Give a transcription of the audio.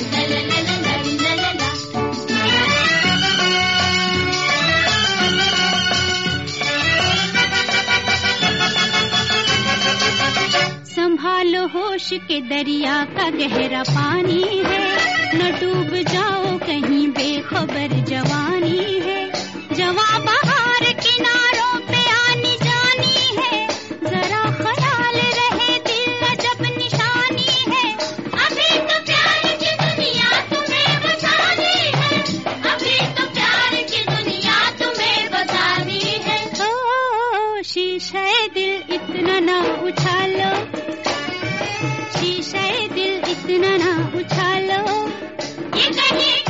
संभालो होश के दरिया का गहरा पानी है, न डूब जाओ कहीं बेखबर जवानी है। जवां बहार किनारों पे आनी जानी है, जरा ख्याल रहे दिल अजब निशानी है। अभी तो प्यार की दुनिया तुम्हें बतानी है, अभी तो प्यार की दुनिया तुम्हें बतानी है। ओ शीशे दिल इतना ना उछालो, शीशे दिल इतना ना उछालो, ये कहीं